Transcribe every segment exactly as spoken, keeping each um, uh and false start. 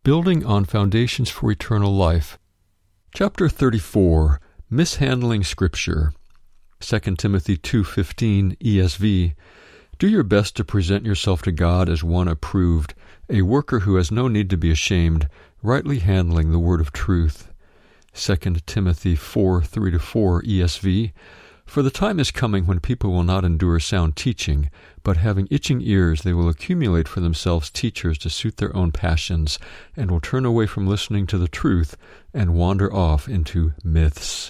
Building on Foundations for Eternal Life. Chapter thirty-four, Mishandling Scripture. Second Timothy two fifteen E S V. Do your best to present yourself to God as one approved, a worker who has no need to be ashamed, rightly handling the word of truth. Second Timothy four three to four E S V. For the time is coming when people will not endure sound teaching, but having itching ears they will accumulate for themselves teachers to suit their own passions, and will turn away from listening to the truth and wander off into myths.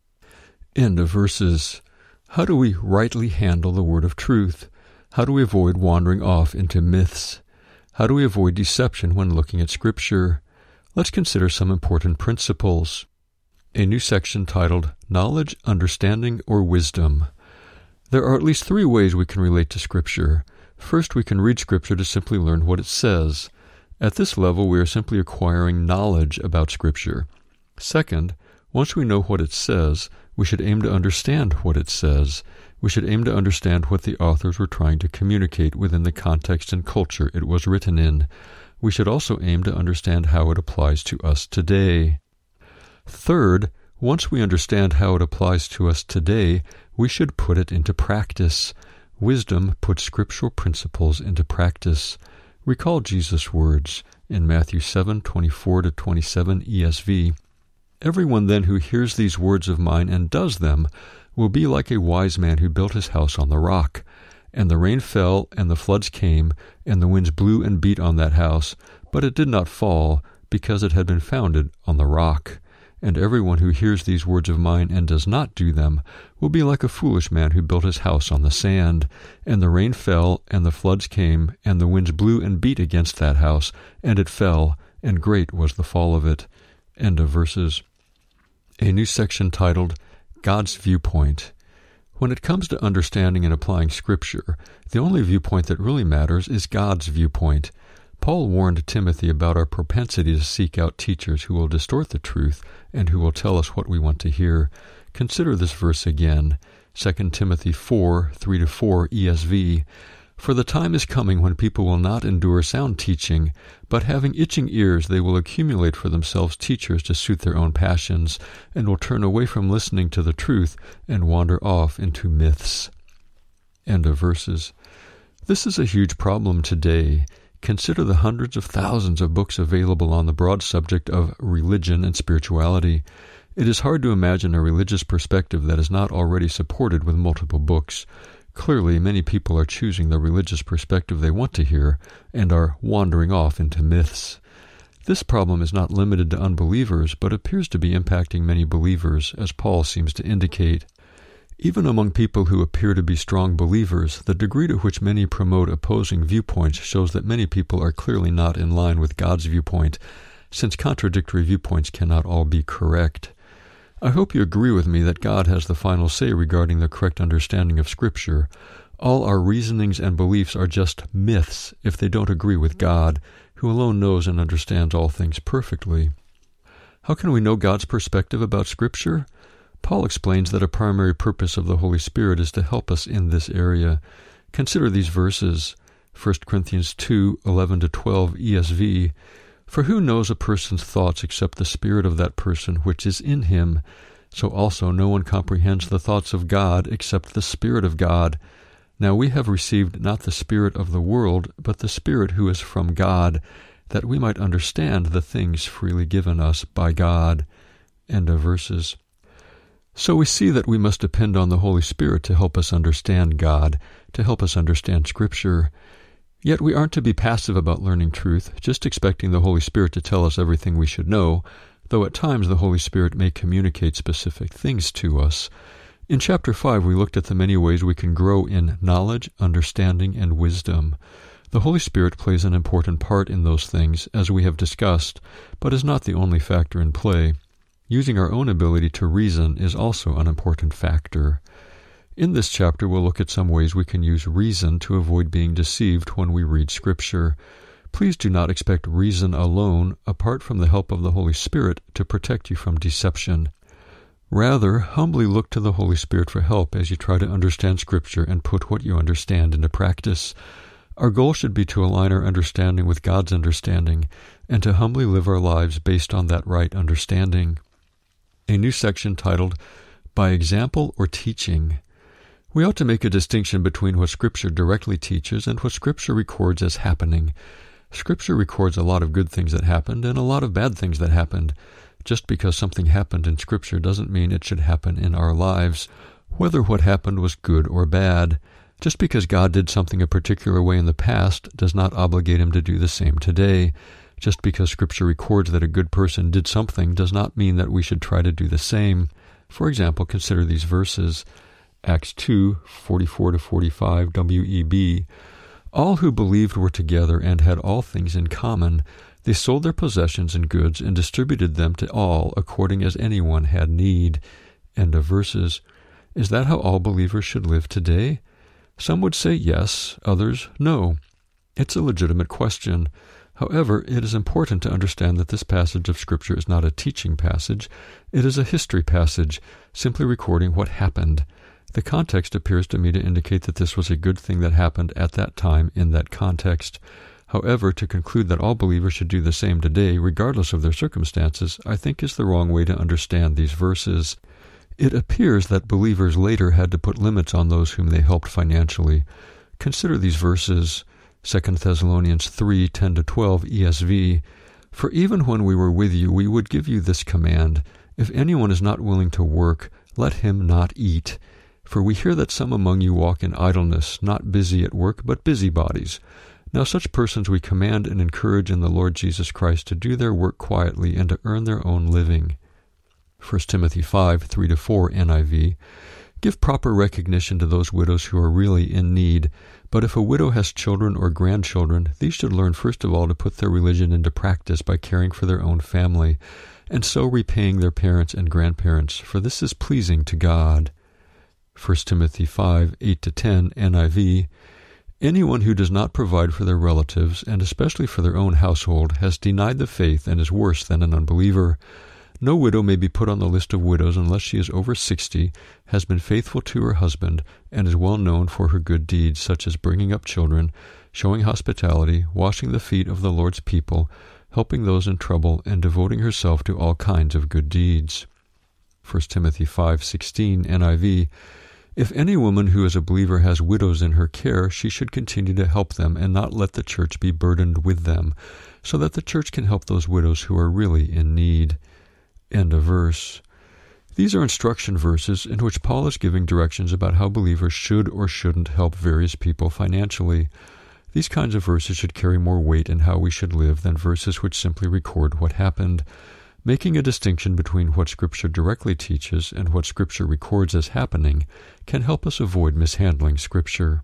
End of verses. How do we rightly handle the word of truth? How do we avoid wandering off into myths? How do we avoid deception when looking at Scripture? Let's consider some important principles. A new section titled Knowledge, Understanding, or Wisdom. There are at least three ways we can relate to Scripture. First, we can read Scripture to simply learn what it says. At this level, we are simply acquiring knowledge about Scripture. Second, once we know what it says, we should aim to understand what it says. We should aim to understand what the authors were trying to communicate within the context and culture it was written in. We should also aim to understand how it applies to us today. Third, once we understand how it applies to us today, we should put it into practice. Wisdom puts scriptural principles into practice. Recall Jesus' words in Matthew seven twenty-four to twenty-seven E S V. Everyone then who hears these words of mine and does them will be like a wise man who built his house on the rock. And the rain fell, and the floods came, and the winds blew and beat on that house, but it did not fall, because it had been founded on the rock. And everyone who hears these words of mine and does not do them will be like a foolish man who built his house on the sand. And the rain fell, and the floods came, and the winds blew and beat against that house, and it fell, and great was the fall of it. End of verses. A new section titled God's Viewpoint. When it comes to understanding and applying Scripture, the only viewpoint that really matters is God's viewpoint. Paul warned Timothy about our propensity to seek out teachers who will distort the truth and who will tell us what we want to hear. Consider this verse again, Second Timothy four three to four E S V. For the time is coming when people will not endure sound teaching, but having itching ears they will accumulate for themselves teachers to suit their own passions, and will turn away from listening to the truth and wander off into myths. End of verses. This is a huge problem today. Consider the hundreds of thousands of books available on the broad subject of religion and spirituality. It is hard to imagine a religious perspective that is not already supported with multiple books. Clearly, many people are choosing the religious perspective they want to hear and are wandering off into myths. This problem is not limited to unbelievers, but appears to be impacting many believers, as Paul seems to indicate. Even among people who appear to be strong believers, the degree to which many promote opposing viewpoints shows that many people are clearly not in line with God's viewpoint, since contradictory viewpoints cannot all be correct. I hope you agree with me that God has the final say regarding the correct understanding of Scripture. All our reasonings and beliefs are just myths if they don't agree with God, who alone knows and understands all things perfectly. How can we know God's perspective about Scripture? Paul explains that a primary purpose of the Holy Spirit is to help us in this area. Consider these verses, First Corinthians two eleven to twelve E S V. For who knows a person's thoughts except the spirit of that person which is in him? So also no one comprehends the thoughts of God except the Spirit of God. Now we have received not the spirit of the world, but the Spirit who is from God, that we might understand the things freely given us by God. End of verses. So we see that we must depend on the Holy Spirit to help us understand God, to help us understand Scripture. Yet we aren't to be passive about learning truth, just expecting the Holy Spirit to tell us everything we should know, though at times the Holy Spirit may communicate specific things to us. In Chapter five, we looked at the many ways we can grow in knowledge, understanding, and wisdom. The Holy Spirit plays an important part in those things, as we have discussed, but is not the only factor in play. Using our own ability to reason is also an important factor. In this chapter, we'll look at some ways we can use reason to avoid being deceived when we read Scripture. Please do not expect reason alone, apart from the help of the Holy Spirit, to protect you from deception. Rather, humbly look to the Holy Spirit for help as you try to understand Scripture and put what you understand into practice. Our goal should be to align our understanding with God's understanding and to humbly live our lives based on that right understanding. A new section titled, By Example or Teaching. We ought to make a distinction between what Scripture directly teaches and what Scripture records as happening. Scripture records a lot of good things that happened and a lot of bad things that happened. Just because something happened in Scripture doesn't mean it should happen in our lives, whether what happened was good or bad. Just because God did something a particular way in the past does not obligate him to do the same today. Just because Scripture records that a good person did something does not mean that we should try to do the same. For example, consider these verses. Acts two, forty-four to forty-five, W E B. All who believed were together and had all things in common. They sold their possessions and goods and distributed them to all according as anyone had need. End of verses. Is that how all believers should live today? Some would say yes, others no. It's a legitimate question. However, it is important to understand that this passage of Scripture is not a teaching passage. It is a history passage, simply recording what happened. The context appears to me to indicate that this was a good thing that happened at that time in that context. However, to conclude that all believers should do the same today, regardless of their circumstances, I think is the wrong way to understand these verses. It appears that believers later had to put limits on those whom they helped financially. Consider these verses, Second Thessalonians three, ten to twelve, E S V. For even when we were with you, we would give you this command, if anyone is not willing to work, let him not eat. For we hear that some among you walk in idleness, not busy at work, but busybodies. Now such persons we command and encourage in the Lord Jesus Christ to do their work quietly and to earn their own living. First Timothy five, three to four, N I V. Give proper recognition to those widows who are really in need. But if a widow has children or grandchildren, these should learn first of all to put their religion into practice by caring for their own family, and so repaying their parents and grandparents, for this is pleasing to God. First Timothy five, eight to ten, N I V. Anyone who does not provide for their relatives, and especially for their own household, has denied the faith and is worse than an unbeliever. No widow may be put on the list of widows unless she is over sixty, has been faithful to her husband, and is well known for her good deeds, such as bringing up children, showing hospitality, washing the feet of the Lord's people, helping those in trouble, and devoting herself to all kinds of good deeds. First Timothy five, sixteen, N I V. If any woman who is a believer has widows in her care, she should continue to help them and not let the church be burdened with them, so that the church can help those widows who are really in need. End of verse. These are instruction verses in which Paul is giving directions about how believers should or shouldn't help various people financially. These kinds of verses should carry more weight in how we should live than verses which simply record what happened. Making a distinction between what Scripture directly teaches and what Scripture records as happening can help us avoid mishandling Scripture.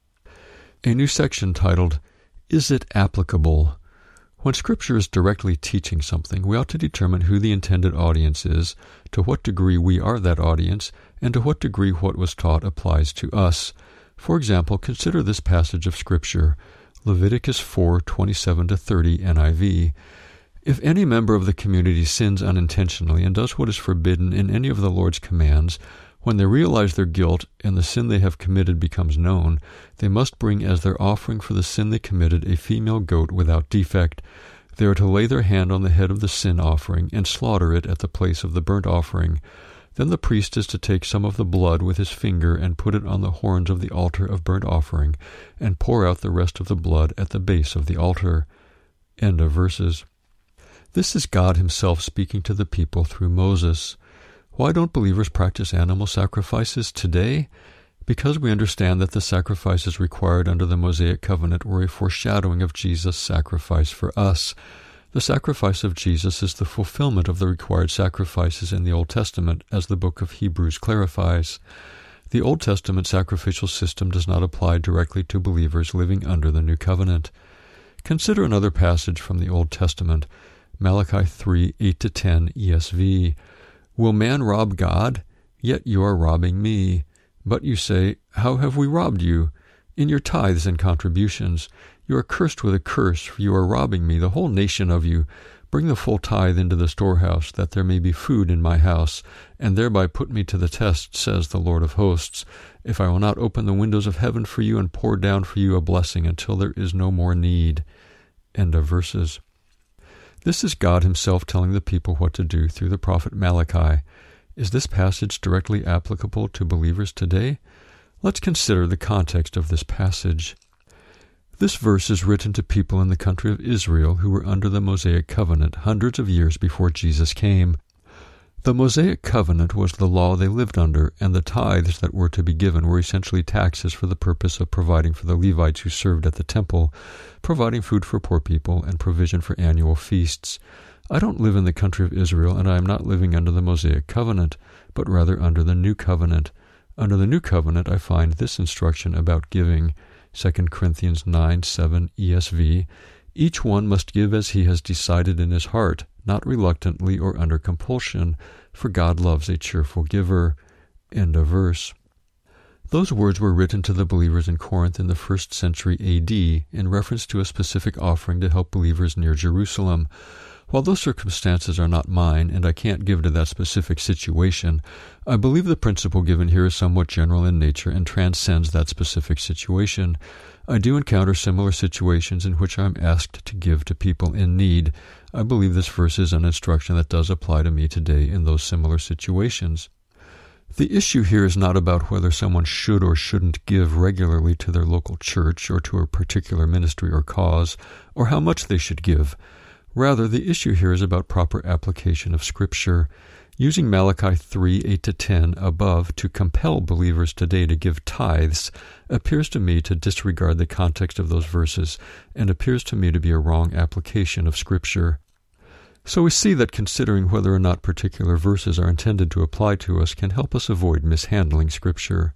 A new section titled, Is it Applicable? When Scripture is directly teaching something, we ought to determine who the intended audience is, to what degree we are that audience, and to what degree what was taught applies to us. For example, consider this passage of Scripture, Leviticus four, twenty-seven to thirty, N I V. If any member of the community sins unintentionally and does what is forbidden in any of the Lord's commands, when they realize their guilt and the sin they have committed becomes known, they must bring as their offering for the sin they committed a female goat without defect. They are to lay their hand on the head of the sin offering and slaughter it at the place of the burnt offering. Then the priest is to take some of the blood with his finger and put it on the horns of the altar of burnt offering, and pour out the rest of the blood at the base of the altar. End of verses. This is God himself speaking to the people through Moses. Why don't believers practice animal sacrifices today? Because we understand that the sacrifices required under the Mosaic covenant were a foreshadowing of Jesus' sacrifice for us. The sacrifice of Jesus is the fulfillment of the required sacrifices in the Old Testament, as the book of Hebrews clarifies. The Old Testament sacrificial system does not apply directly to believers living under the New Covenant. Consider another passage from the Old Testament, Malachi three, eight to ten, E S V. Will man rob God? Yet you are robbing me. But you say, how have we robbed you? In your tithes and contributions. You are cursed with a curse, for you are robbing me, the whole nation of you. Bring the full tithe into the storehouse, that there may be food in my house, and thereby put me to the test, says the Lord of hosts, if I will not open the windows of heaven for you and pour down for you a blessing until there is no more need. End of verses. This is God himself telling the people what to do through the prophet Malachi. Is this passage directly applicable to believers today? Let's consider the context of this passage. This verse is written to people in the country of Israel who were under the Mosaic covenant hundreds of years before Jesus came. The Mosaic covenant was the law they lived under, and the tithes that were to be given were essentially taxes for the purpose of providing for the Levites who served at the temple, providing food for poor people, and provision for annual feasts. I don't live in the country of Israel, and I am not living under the Mosaic covenant, but rather under the New Covenant. Under the New Covenant, I find this instruction about giving. Second Corinthians nine seven E S V, each one must give as he has decided in his heart, not reluctantly or under compulsion, for God loves a cheerful giver. End of verse. Those words were written to the believers in Corinth in the first century A D in reference to a specific offering to help believers near Jerusalem. While those circumstances are not mine, and I can't give to that specific situation, I believe the principle given here is somewhat general in nature and transcends that specific situation. I do encounter similar situations in which I am asked to give to people in need. I believe this verse is an instruction that does apply to me today in those similar situations. The issue here is not about whether someone should or shouldn't give regularly to their local church or to a particular ministry or cause, or how much they should give. Rather, the issue here is about proper application of Scripture. Using Malachi three eight to ten above to compel believers today to give tithes appears to me to disregard the context of those verses and appears to me to be a wrong application of Scripture. So we see that considering whether or not particular verses are intended to apply to us can help us avoid mishandling Scripture.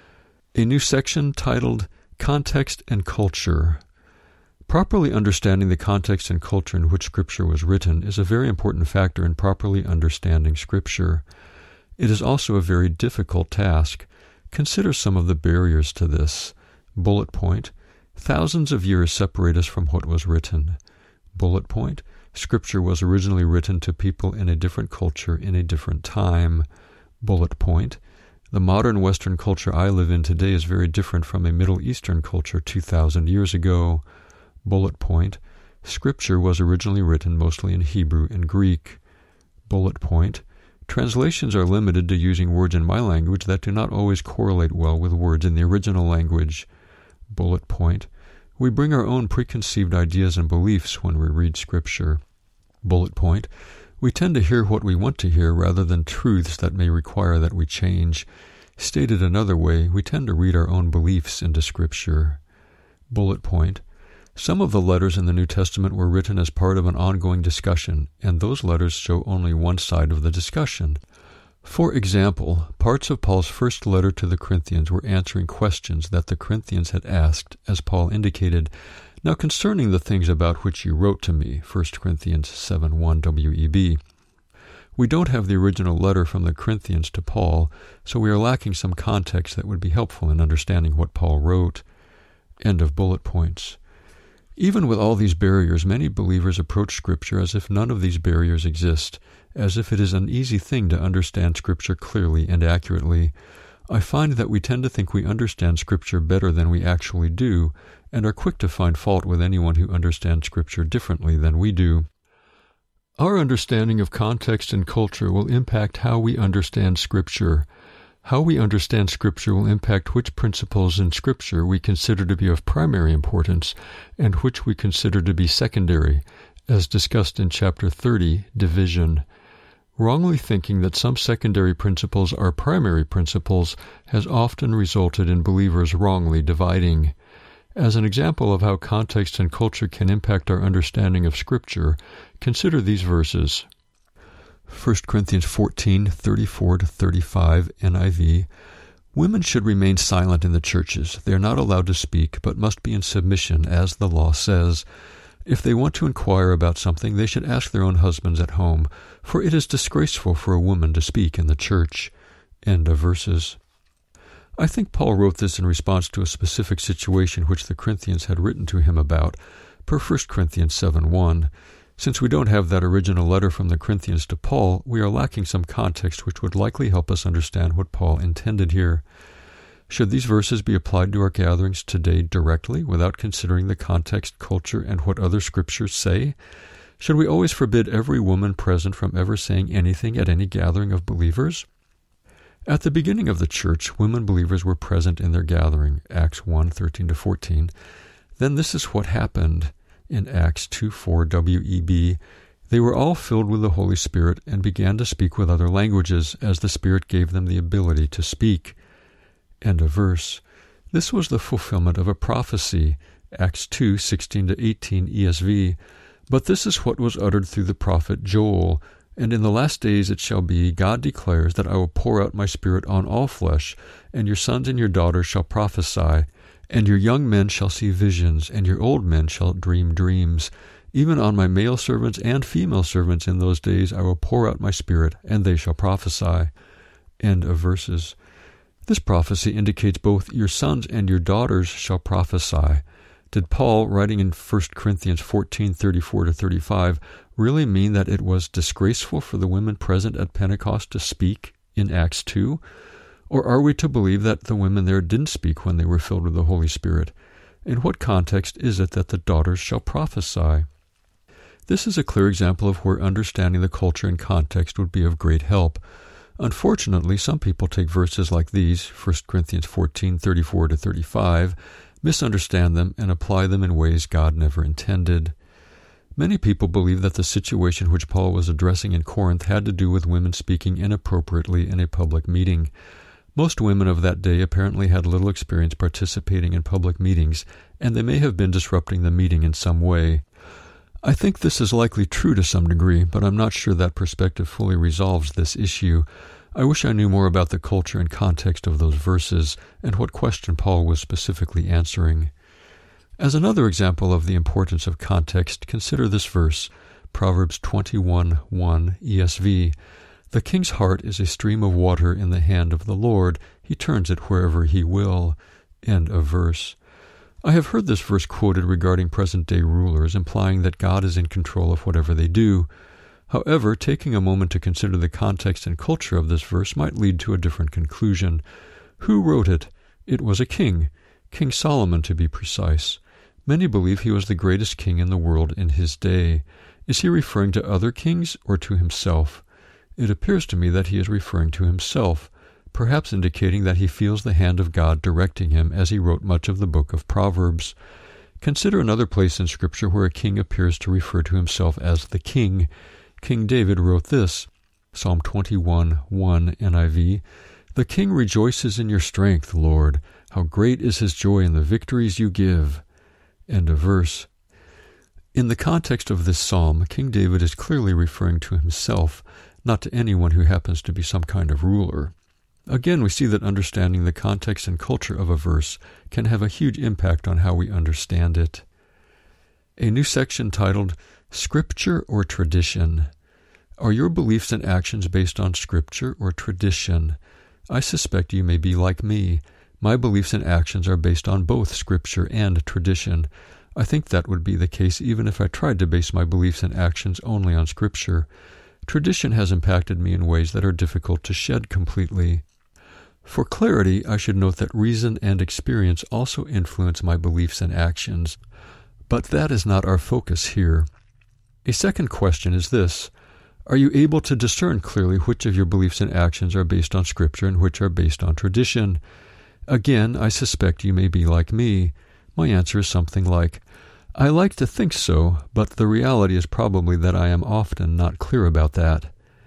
A new section titled Context and Culture. Properly understanding the context and culture in which Scripture was written is a very important factor in properly understanding Scripture. It is also a very difficult task. Consider some of the barriers to this. Bullet point: thousands of years separate us from what was written. Bullet point: Scripture was originally written to people in a different culture in a different time. Bullet point: the modern Western culture I live in today is very different from a Middle Eastern culture two thousand years ago. Bullet point: Scripture was originally written mostly in Hebrew and Greek. Bullet point: translations are limited to using words in my language that do not always correlate well with words in the original language. Bullet point: we bring our own preconceived ideas and beliefs when we read Scripture. Bullet point: we tend to hear what we want to hear rather than truths that may require that we change. Stated another way, we tend to read our own beliefs into Scripture. Bullet point: some of the letters in the New Testament were written as part of an ongoing discussion, and those letters show only one side of the discussion. For example, parts of Paul's first letter to the Corinthians were answering questions that the Corinthians had asked, as Paul indicated, "Now concerning the things about which you wrote to me," First Corinthians seven one W E B. We don't have the original letter from the Corinthians to Paul, so we are lacking some context that would be helpful in understanding what Paul wrote. End of bullet points. Even with all these barriers, many believers approach Scripture as if none of these barriers exist, as if it is an easy thing to understand Scripture clearly and accurately. I find that we tend to think we understand Scripture better than we actually do, and are quick to find fault with anyone who understands Scripture differently than we do. Our understanding of context and culture will impact how we understand Scripture. How we understand Scripture will impact which principles in Scripture we consider to be of primary importance and which we consider to be secondary, as discussed in Chapter thirty, Division. Wrongly thinking that some secondary principles are primary principles has often resulted in believers wrongly dividing. As an example of how context and culture can impact our understanding of Scripture, consider these verses. First Corinthians fourteen thirty-four to thirty-five N I V. Women should remain silent in the churches. They are not allowed to speak, but must be in submission, as the law says. If they want to inquire about something, they should ask their own husbands at home, for it is disgraceful for a woman to speak in the church. End of verses. I think Paul wrote this in response to a specific situation which the Corinthians had written to him about, per First Corinthians seven one. Since we don't have that original letter from the Corinthians to Paul, we are lacking some context which would likely help us understand what Paul intended here. Should these verses be applied to our gatherings today directly, without considering the context, culture, and what other scriptures say? Should we always forbid every woman present from ever saying anything at any gathering of believers? At the beginning of the church, women believers were present in their gathering, Acts one thirteen to fourteen. Then this is what happened in Acts two four W E B. They were all filled with the Holy Spirit and began to speak with other languages, as the Spirit gave them the ability to speak. End of verse. This was the fulfillment of a prophecy, Acts two sixteen to eighteen E S V. But this is what was uttered through the prophet Joel. And in the last days it shall be, God declares, that I will pour out my Spirit on all flesh, and your sons and your daughters shall prophesy, and your young men shall see visions, and your old men shall dream dreams. Even on my male servants and female servants in those days I will pour out my Spirit, and they shall prophesy. End of verses. This prophecy indicates both your sons and your daughters shall prophesy. Did Paul, writing in First Corinthians fourteen thirty-four to thirty-five, really mean that it was disgraceful for the women present at Pentecost to speak in Acts two? Or are we to believe that the women there didn't speak when they were filled with the Holy Spirit? In what context is it that the daughters shall prophesy? This is a clear example of where understanding the culture and context would be of great help. Unfortunately, some people take verses like these, First Corinthians fourteen thirty-four to thirty-five, misunderstand them, and apply them in ways God never intended. Many people believe that the situation which Paul was addressing in Corinth had to do with women speaking inappropriately in a public meeting. Most women of that day apparently had little experience participating in public meetings, and they may have been disrupting the meeting in some way. I think this is likely true to some degree, but I'm not sure that perspective fully resolves this issue. I wish I knew more about the culture and context of those verses and what question Paul was specifically answering. As another example of the importance of context, consider this verse, Proverbs twenty-one one E S V. The king's heart is a stream of water in the hand of the Lord. He turns it wherever he will. End of verse. I have heard this verse quoted regarding present-day rulers, implying that God is in control of whatever they do. However, taking a moment to consider the context and culture of this verse might lead to a different conclusion. Who wrote it? It was a king, King Solomon to be precise. Many believe he was the greatest king in the world in his day. Is he referring to other kings or to himself? It appears to me that he is referring to himself, perhaps indicating that he feels the hand of God directing him as he wrote much of the book of Proverbs. Consider another place in Scripture where a king appears to refer to himself as the king. King David wrote this, Psalm twenty-one one N I V, The king rejoices in your strength, Lord. How great is his joy in the victories you give. End of verse. In the context of this psalm, King David is clearly referring to himself, not to anyone who happens to be some kind of ruler. Again, we see that understanding the context and culture of a verse can have a huge impact on how we understand it. A new section titled, Scripture or Tradition? Are your beliefs and actions based on Scripture or tradition? I suspect you may be like me. My beliefs and actions are based on both Scripture and tradition. I think that would be the case even if I tried to base my beliefs and actions only on Scripture. Tradition has impacted me in ways that are difficult to shed completely. For clarity, I should note that reason and experience also influence my beliefs and actions. But that is not our focus here. A second question is this. Are you able to discern clearly which of your beliefs and actions are based on Scripture and which are based on tradition? Again, I suspect you may be like me. My answer is something like, I like to think so, but the reality is probably that I am often not clear about that.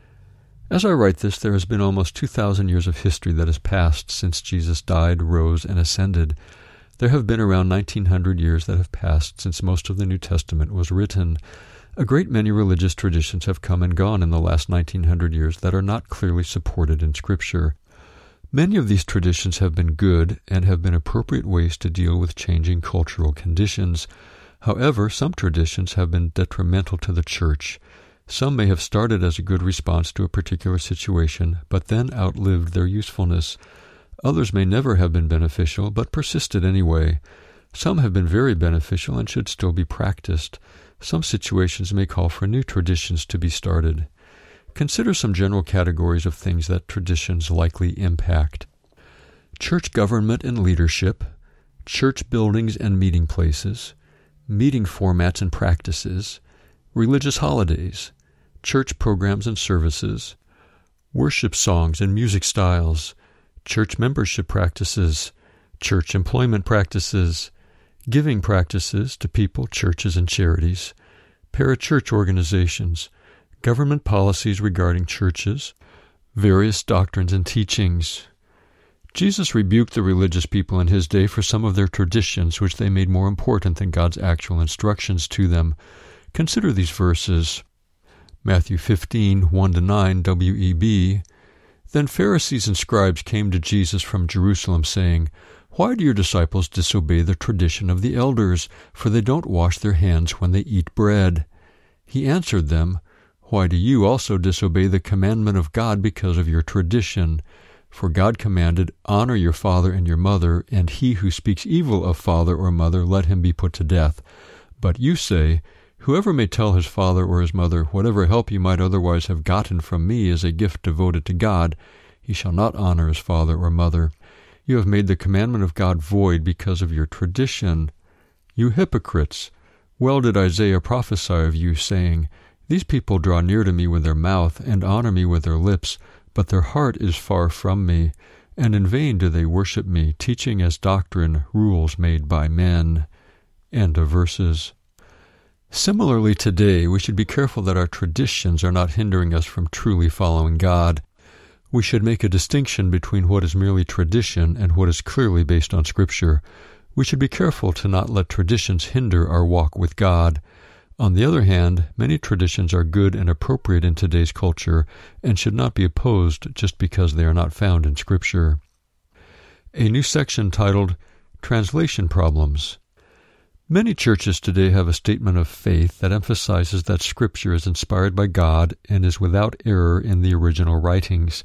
As I write this, there has been almost two thousand years of history that has passed since Jesus died, rose, and ascended. There have been around nineteen hundred years that have passed since most of the New Testament was written. A great many religious traditions have come and gone in the last nineteen hundred years that are not clearly supported in Scripture. Many of these traditions have been good and have been appropriate ways to deal with changing cultural conditions. However, some traditions have been detrimental to the church. Some may have started as a good response to a particular situation, but then outlived their usefulness. Others may never have been beneficial, but persisted anyway. Some have been very beneficial and should still be practiced. Some situations may call for new traditions to be started. Consider some general categories of things that traditions likely impact. Church government and leadership, church buildings and meeting places, meeting formats and practices, religious holidays, church programs and services, worship songs and music styles, church membership practices, church employment practices, giving practices to people, churches, and charities, parachurch organizations, government policies regarding churches, various doctrines and teachings. Jesus rebuked the religious people in his day for some of their traditions which they made more important than God's actual instructions to them. Consider these verses. Matthew fifteen, one to nine, W E B. Then Pharisees and scribes came to Jesus from Jerusalem, saying, Why do your disciples disobey the tradition of the elders? For they don't wash their hands when they eat bread. He answered them, Why do you also disobey the commandment of God because of your tradition? For God commanded, Honor your father and your mother, and he who speaks evil of father or mother, let him be put to death. But you say, Whoever may tell his father or his mother, Whatever help you might otherwise have gotten from me is a gift devoted to God, he shall not honor his father or mother. You have made the commandment of God void because of your tradition. You hypocrites! Well did Isaiah prophesy of you, saying, These people draw near to me with their mouth, and honor me with their lips, but their heart is far from me, and in vain do they worship me, teaching as doctrine rules made by men. End of verses. Similarly today, we should be careful that our traditions are not hindering us from truly following God. We should make a distinction between what is merely tradition and what is clearly based on Scripture. We should be careful to not let traditions hinder our walk with God. On the other hand, many traditions are good and appropriate in today's culture and should not be opposed just because they are not found in Scripture. A new section titled Translation Problems. Many churches today have a statement of faith that emphasizes that Scripture is inspired by God and is without error in the original writings.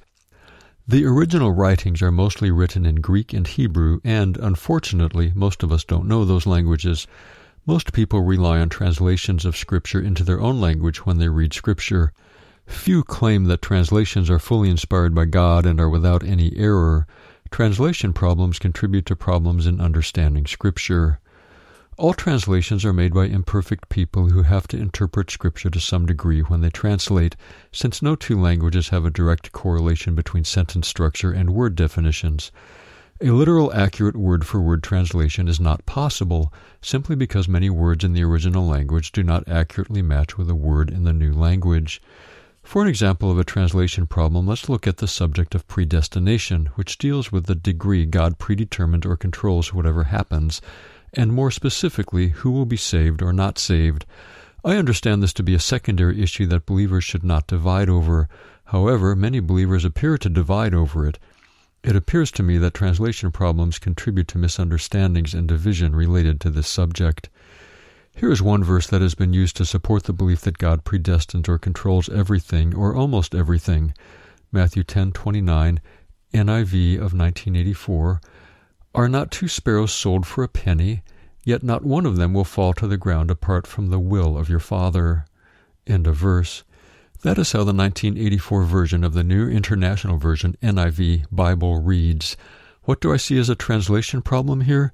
The original writings are mostly written in Greek and Hebrew, and, unfortunately, most of us don't know those languages. Most people rely on translations of Scripture into their own language when they read Scripture. Few claim that translations are fully inspired by God and are without any error. Translation problems contribute to problems in understanding Scripture. All translations are made by imperfect people who have to interpret Scripture to some degree when they translate, since no two languages have a direct correlation between sentence structure and word definitions. A literal, accurate word-for-word translation is not possible, simply because many words in the original language do not accurately match with a word in the new language. For an example of a translation problem, let's look at the subject of predestination, which deals with the degree God predetermined or controls whatever happens, and more specifically, who will be saved or not saved. I understand this to be a secondary issue that believers should not divide over. However, many believers appear to divide over it. It appears to me that translation problems contribute to misunderstandings and division related to this subject. Here is one verse that has been used to support the belief that God predestines or controls everything, or almost everything. Matthew ten twenty-nine, N I V of nineteen eighty-four. Are not two sparrows sold for a penny? Yet not one of them will fall to the ground apart from the will of your Father. End of verse. That is how the nineteen eighty-four version of the New International Version, N I V, Bible reads. What do I see as a translation problem here?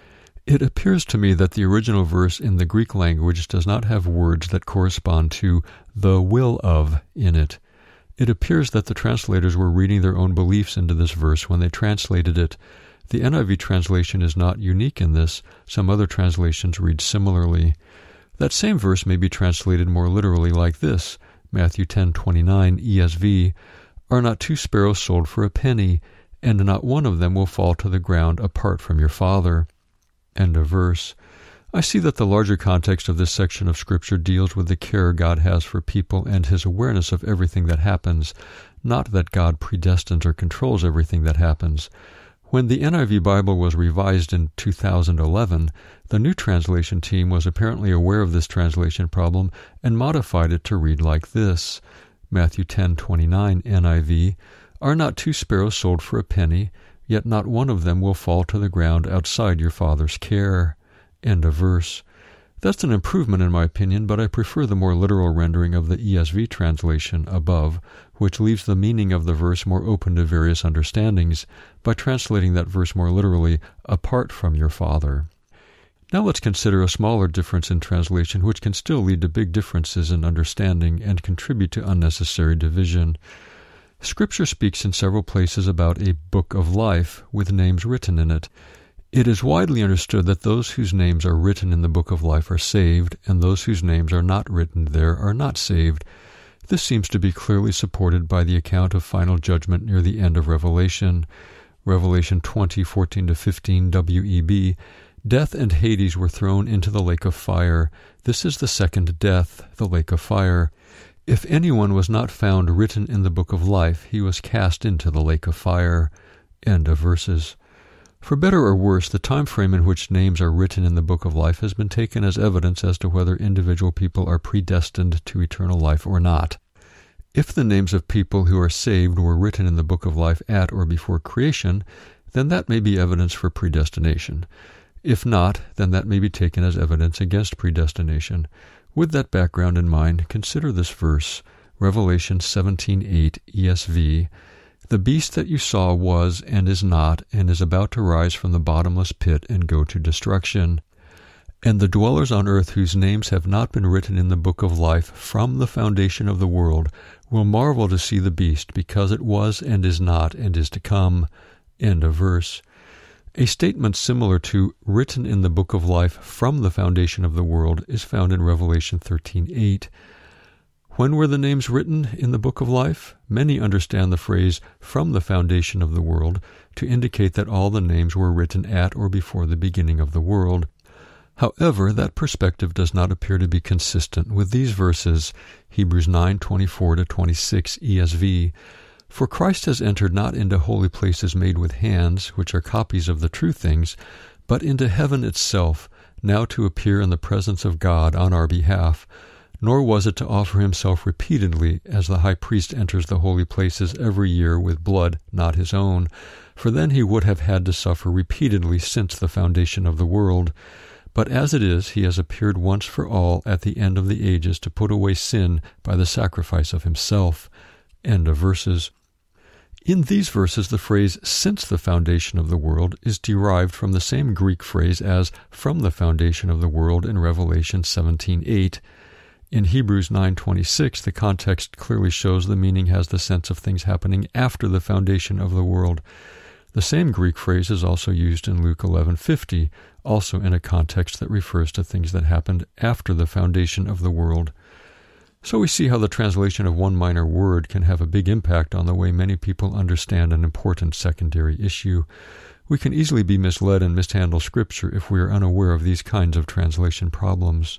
It appears to me that the original verse in the Greek language does not have words that correspond to the will of in it. It appears that the translators were reading their own beliefs into this verse when they translated it. The N I V translation is not unique in this. Some other translations read similarly. That same verse may be translated more literally like this, Matthew ten twenty-nine, E S V, Are not two sparrows sold for a penny, and not one of them will fall to the ground apart from your Father. End of verse. I see that the larger context of this section of Scripture deals with the care God has for people and His awareness of everything that happens, not that God predestines or controls everything that happens. When the N I V Bible was revised in two thousand eleven, the New Translation team was apparently aware of this translation problem and modified it to read like this, Matthew ten twenty-nine N I V, Are not two sparrows sold for a penny? yet not one of them will fall to the ground outside your Father's care. End of verse. That's an improvement in my opinion, but I prefer the more literal rendering of the E S V translation above, which leaves the meaning of the verse more open to various understandings by translating that verse more literally, apart from your Father. Now let's consider a smaller difference in translation which can still lead to big differences in understanding and contribute to unnecessary division. Scripture speaks in several places about a book of life with names written in it. It is widely understood that those whose names are written in the book of life are saved, and those whose names are not written there are not saved. This seems to be clearly supported by the account of final judgment near the end of Revelation. Revelation twenty, fourteen to fifteen W E B. Death and Hades were thrown into the lake of fire. This is the second death, the lake of fire. If anyone was not found written in the book of life, he was cast into the lake of fire. End of verses. For better or worse, the time frame in which names are written in the book of life has been taken as evidence as to whether individual people are predestined to eternal life or not. If the names of people who are saved were written in the book of life at or before creation, then that may be evidence for predestination. If not, then that may be taken as evidence against predestination. With that background in mind, consider this verse, Revelation seventeen eight E S V. The beast that you saw was and is not, and is about to rise from the bottomless pit and go to destruction. And the dwellers on earth whose names have not been written in the book of life from the foundation of the world will marvel to see the beast, because it was and is not and is to come. End of verse. A statement similar to written in the book of life from the foundation of the world is found in Revelation thirteen eight. When were the names written in the book of life? Many understand the phrase from the foundation of the world to indicate that all the names were written at or before the beginning of the world. However, that perspective does not appear to be consistent with these verses, Hebrews nine twenty-four to twenty-six E S V. For Christ has entered not into holy places made with hands, which are copies of the true things, but into heaven itself, now to appear in the presence of God on our behalf. Nor was it to offer himself repeatedly, as the high priest enters the holy places every year with blood not his own, for then he would have had to suffer repeatedly since the foundation of the world. But as it is, he has appeared once for all at the end of the ages to put away sin by the sacrifice of himself. End of verses. In these verses, the phrase since the foundation of the world is derived from the same Greek phrase as from the foundation of the world in Revelation seventeen eight. In Hebrews nine twenty-six, the context clearly shows the meaning has the sense of things happening after the foundation of the world. The same Greek phrase is also used in Luke eleven fifty, also in a context that refers to things that happened after the foundation of the world. So we see how the translation of one minor word can have a big impact on the way many people understand an important secondary issue. We can easily be misled and mishandle Scripture if we are unaware of these kinds of translation problems.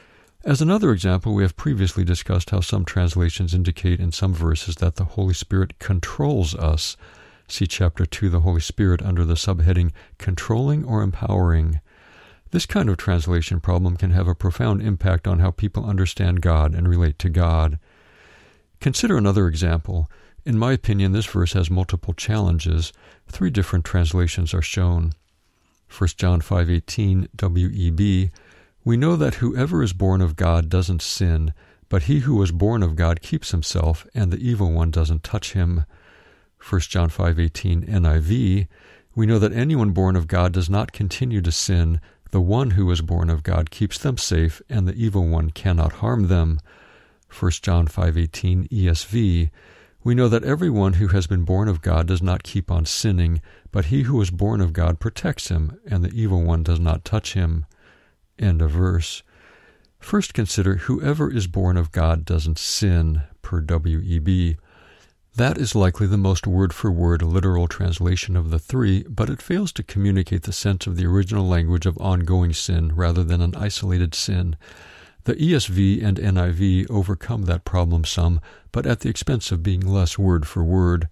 As another example, we have previously discussed how some translations indicate in some verses that the Holy Spirit controls us. See chapter two, the Holy Spirit, under the subheading Controlling or Empowering. This kind of translation problem can have a profound impact on how people understand God and relate to God. Consider another example. In my opinion, this verse has multiple challenges. Three different translations are shown. First John five eighteen W E B. We know that whoever is born of God doesn't sin, but he who was born of God keeps himself, and the evil one doesn't touch him. First John five eighteen N I V. We know that anyone born of God does not continue to sin. The one who is born of God keeps them safe, and the evil one cannot harm them. First John five eighteen E S V. We know that everyone who has been born of God does not keep on sinning, but he who is born of God protects him, and the evil one does not touch him. End of verse. First consider whoever is born of God doesn't sin, per W E B. That is likely the most word-for-word literal translation of the three, but it fails to communicate the sense of the original language of ongoing sin rather than an isolated sin. The E S V and N I V overcome that problem some, but at the expense of being less word-for-word.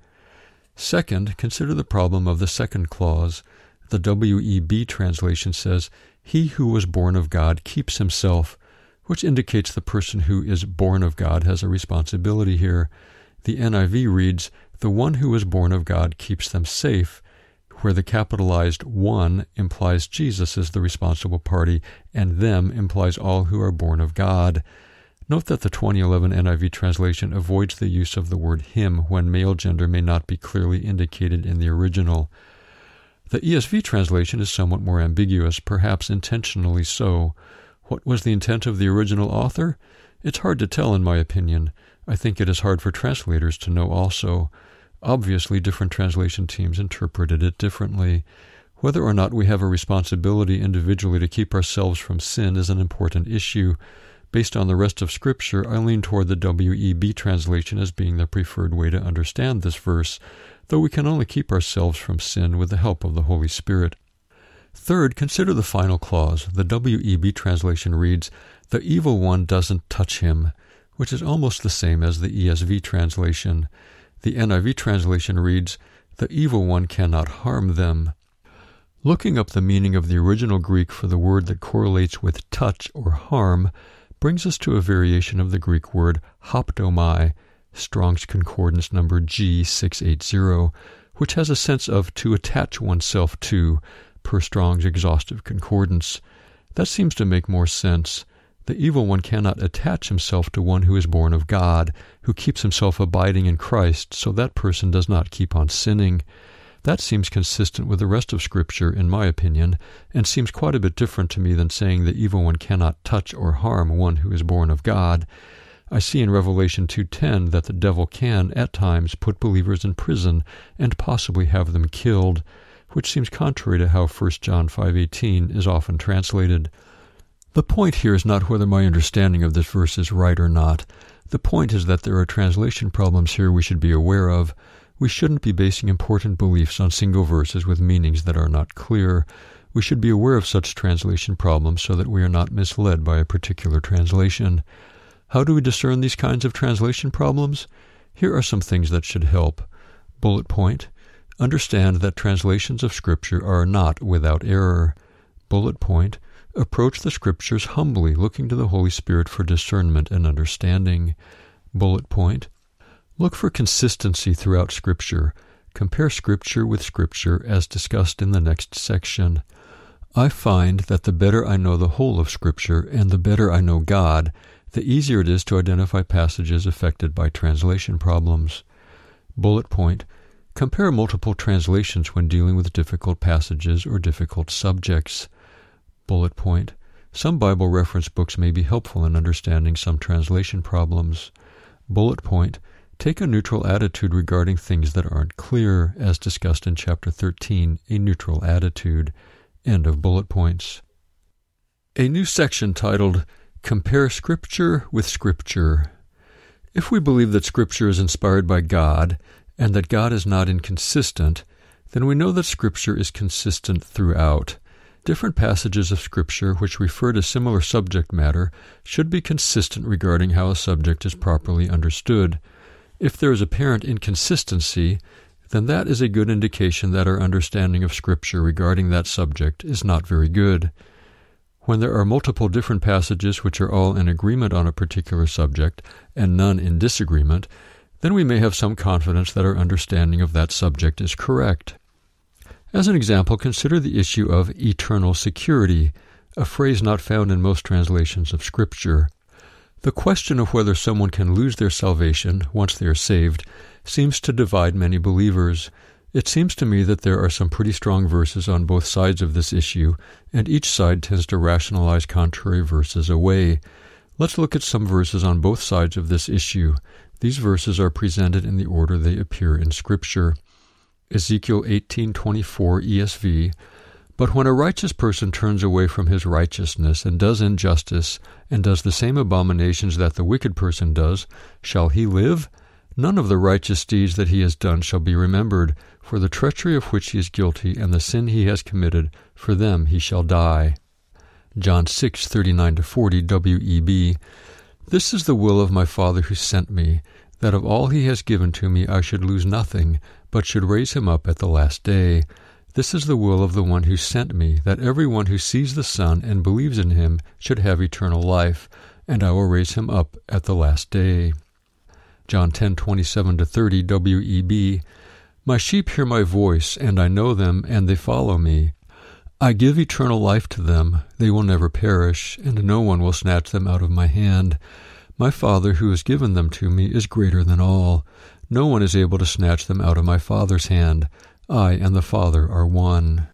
Second, consider the problem of the second clause. The W E B translation says, "He who was born of God keeps himself," which indicates the person who is born of God has a responsibility here. The N I V reads, "The one who is born of God keeps them safe." where the capitalized one implies Jesus is the responsible party, and them implies all who are born of God. Note that the twenty eleven N I V translation avoids the use of the word him when male gender may not be clearly indicated in the original. The E S V translation is somewhat more ambiguous, perhaps intentionally so. What was the intent of the original author? It's hard to tell, in my opinion. I think it is hard for translators to know also. Obviously, different translation teams interpreted it differently. Whether or not we have a responsibility individually to keep ourselves from sin is an important issue. Based on the rest of Scripture, I lean toward the W E B translation as being the preferred way to understand this verse, though we can only keep ourselves from sin with the help of the Holy Spirit. Third, consider the final clause. The W E B translation reads, "The evil one doesn't touch him," which is almost the same as the E S V translation. The N I V translation reads, "The evil one cannot harm them." Looking up the meaning of the original Greek for the word that correlates with touch or harm brings us to a variation of the Greek word haptomai, Strong's Concordance number G six eighty, which has a sense of to attach oneself to, per Strong's Exhaustive Concordance. That seems to make more sense. The evil one cannot attach himself to one who is born of God, who keeps himself abiding in Christ, so that person does not keep on sinning. That seems consistent with the rest of Scripture, in my opinion, and seems quite a bit different to me than saying the evil one cannot touch or harm one who is born of God. I see in Revelation two ten that the devil can, at times, put believers in prison and possibly have them killed, which seems contrary to how First John five eighteen is often translated. The point here is not whether my understanding of this verse is right or not. The point is that there are translation problems here we should be aware of. We shouldn't be basing important beliefs on single verses with meanings that are not clear. We should be aware of such translation problems so that we are not misled by a particular translation. How do we discern these kinds of translation problems? Here are some things that should help. Bullet point: understand that translations of Scripture are not without error. Bullet point: approach the Scriptures humbly, looking to the Holy Spirit for discernment and understanding. Bullet point: look for consistency throughout Scripture. Compare Scripture with Scripture as discussed in the next section. I find that the better I know the whole of Scripture and the better I know God, the easier it is to identify passages affected by translation problems. Bullet point: compare multiple translations when dealing with difficult passages or difficult subjects. Bullet point: some Bible reference books may be helpful in understanding some translation problems. Bullet point: take a neutral attitude regarding things that aren't clear, as discussed in Chapter thirteen, a neutral attitude. End of bullet points. A new section titled, Compare Scripture with Scripture. If we believe that Scripture is inspired by God, and that God is not inconsistent, then we know that Scripture is consistent throughout. Different passages of Scripture which refer to similar subject matter should be consistent regarding how a subject is properly understood. If there is apparent inconsistency, then that is a good indication that our understanding of Scripture regarding that subject is not very good. When there are multiple different passages which are all in agreement on a particular subject, and none in disagreement, then we may have some confidence that our understanding of that subject is correct. As an example, consider the issue of eternal security, a phrase not found in most translations of Scripture. The question of whether someone can lose their salvation once they are saved seems to divide many believers. It seems to me that there are some pretty strong verses on both sides of this issue, and each side tends to rationalize contrary verses away. Let's look at some verses on both sides of this issue. These verses are presented in the order they appear in Scripture. Ezekiel eighteen twenty-four E S V, "But when a righteous person turns away from his righteousness and does injustice, and does the same abominations that the wicked person does, shall he live? None of the righteous deeds that he has done shall be remembered, for the treachery of which he is guilty and the sin he has committed, for them he shall die." John six thirty-nine to forty W E B, "This is the will of my Father who sent me, that of all he has given to me I should lose nothing, but should raise him up at the last day. This is the will of the one who sent me, that every one who sees the Son and believes in him should have eternal life, and I will raise him up at the last day." John ten twenty-seven to thirty W E B, My sheep hear my voice, and I know them, and they follow me. I give eternal life to them. They will never perish, and no one will snatch them out of my hand. My Father, who has given them to me, is greater than all. No one is able to snatch them out of my Father's hand. I and the Father are one.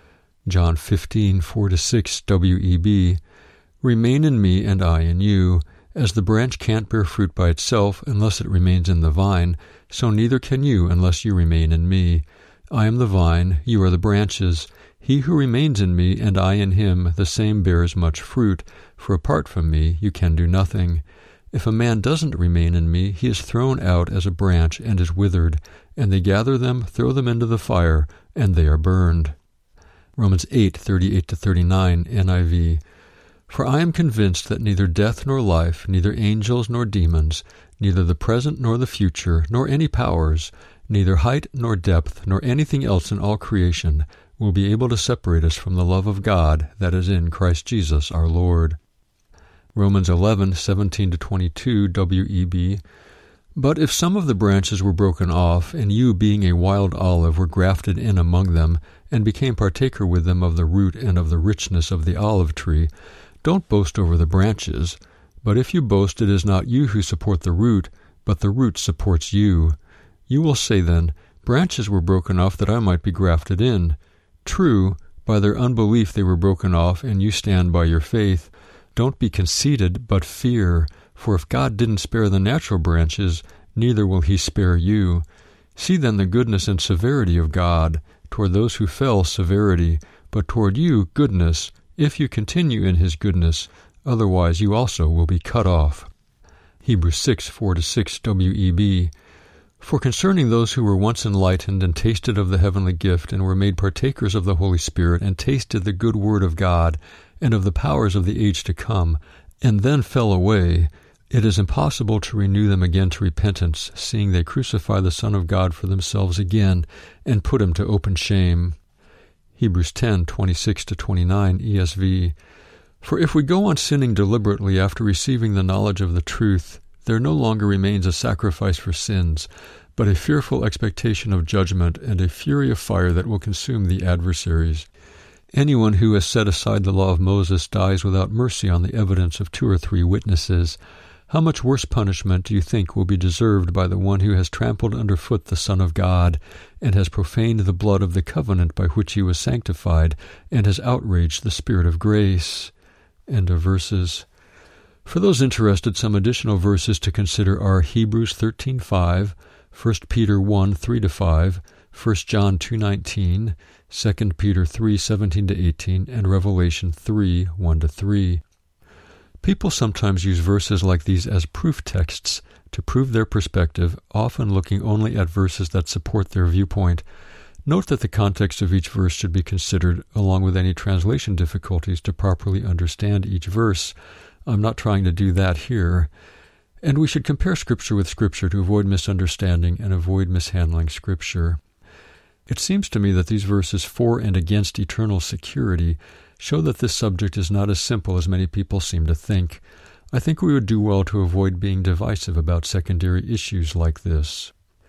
John fifteen, four to six, W E B. Remain in me, and I in you. As the branch can't bear fruit by itself unless it remains in the vine, so neither can you unless you remain in me. I am the vine, you are the branches. He who remains in me, and I in him, the same bears much fruit, for apart from me you can do nothing. If a man doesn't remain in me, he is thrown out as a branch and is withered, and they gather them, throw them into the fire, and they are burned. Romans eight, thirty-eight to thirty-nine, N I V. For I am convinced that neither death nor life, neither angels nor demons, neither the present nor the future, nor any powers, neither height nor depth, nor anything else in all creation, will be able to separate us from the love of God that is in Christ Jesus our Lord. Romans eleven, seventeen to twenty-two, W E B. But if some of the branches were broken off, and you, being a wild olive, were grafted in among them, and became partaker with them of the root and of the richness of the olive tree, don't boast over the branches. But if you boast, it is not you who support the root, but the root supports you. You will say then, branches were broken off that I might be grafted in. True, by their unbelief they were broken off, and you stand by your faith. Don't be conceited, but fear, for if God didn't spare the natural branches, neither will he spare you. See then the goodness and severity of God. Toward those who fell, severity, but toward you, goodness, if you continue in his goodness, otherwise you also will be cut off. Hebrews six, four to six, W E B. For concerning those who were once enlightened and tasted of the heavenly gift, and were made partakers of the Holy Spirit, and tasted the good word of God, and of the powers of the age to come, and then fell away, it is impossible to renew them again to repentance, seeing they crucify the Son of God for themselves again, and put him to open shame. Hebrews ten, twenty-six to twenty-nine, E S V. For if we go on sinning deliberately after receiving the knowledge of the truth, there no longer remains a sacrifice for sins, but a fearful expectation of judgment and a fury of fire that will consume the adversaries. Anyone who has set aside the law of Moses dies without mercy on the evidence of two or three witnesses. How much worse punishment do you think will be deserved by the one who has trampled underfoot the Son of God, and has profaned the blood of the covenant by which he was sanctified, and has outraged the Spirit of grace? End of verses. For those interested, some additional verses to consider are Hebrews thirteen five, First Peter one three to five, First John two nineteen, Second Peter three seventeen to eighteen, and Revelation three one to three. People sometimes use verses like these as proof texts to prove their perspective, often looking only at verses that support their viewpoint. Note that the context of each verse should be considered, along with any translation difficulties, to properly understand each verse. I'm not trying to do that here. And we should compare Scripture with Scripture to avoid misunderstanding and avoid mishandling Scripture. It seems to me that these verses for and against eternal security show that this subject is not as simple as many people seem to think. I think we would do well to avoid being divisive about secondary issues like this.